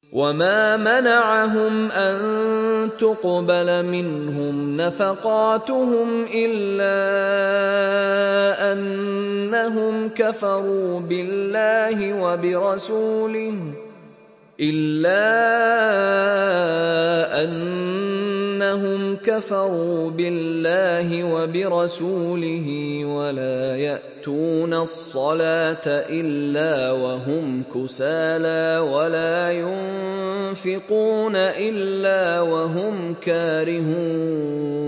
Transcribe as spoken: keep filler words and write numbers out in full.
وما منعهم أن تقبل منهم نفقاتهم إلا أنهم كفروا بالله وبرسوله إلا أنهم كفروا بالله وبرسوله ولا يأتون الصلاة إلا وهم كسالى ولا ينفقون إلا وهم كارهون